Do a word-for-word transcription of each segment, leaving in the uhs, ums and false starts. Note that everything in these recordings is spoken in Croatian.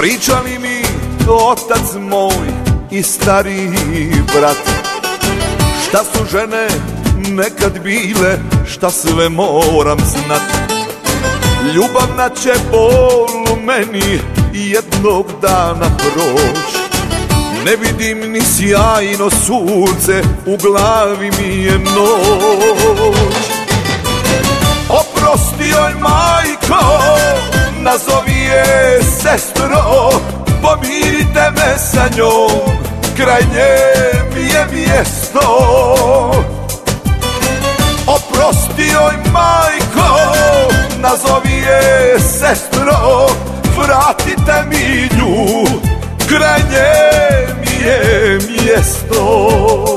Pričali mi otac moj i stariji brat, šta su žene nekad bile, šta sve moram znat. Ljubavna će bol u meni jednog dana proć, ne vidim ni sjajno sunce, u glavi mi je noć. Oprosti joj majko, nazovi je sestro, pomirite me sa njom, kraj nje mi je mjesto. Oprosti joj majko, nazovi je sestro, vratite mi nju, kraj nje mi je mjesto.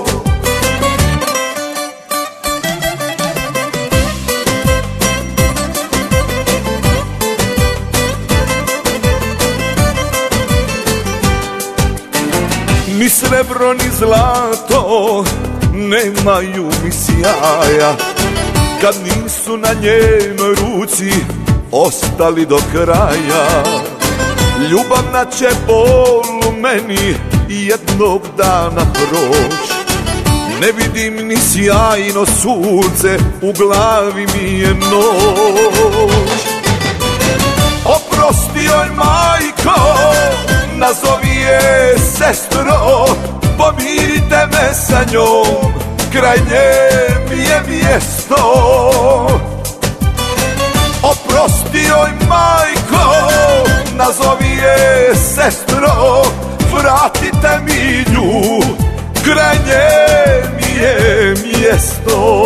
Ni srebro ni zlato nemaju mi sjaja, kad nisu na njenoj ruci ostali do kraja. Ljubavna će bol u meni jednog dana proć, ne vidim ni sjajno sunce, u glavi mi je noć. Oprosti joj majko, nazovi je sestro, pomirite me sa njom, kraj nje mi je mjesto. Oprosti joj majko, nazovi je sestro, vratite mi nju, kraj nje mi je mjesto.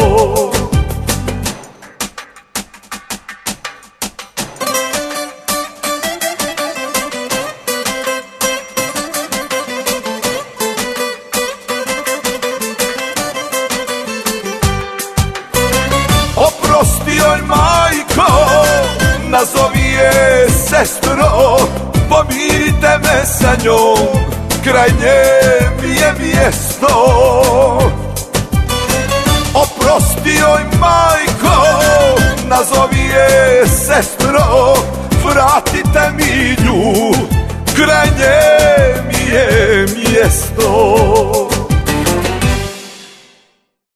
Oprosti joj majko, nazovi je sestro, pomirite me sa njom, kraj nje mi je mjesto. Oprosti joj majko, nazovi je sestro, vratite mi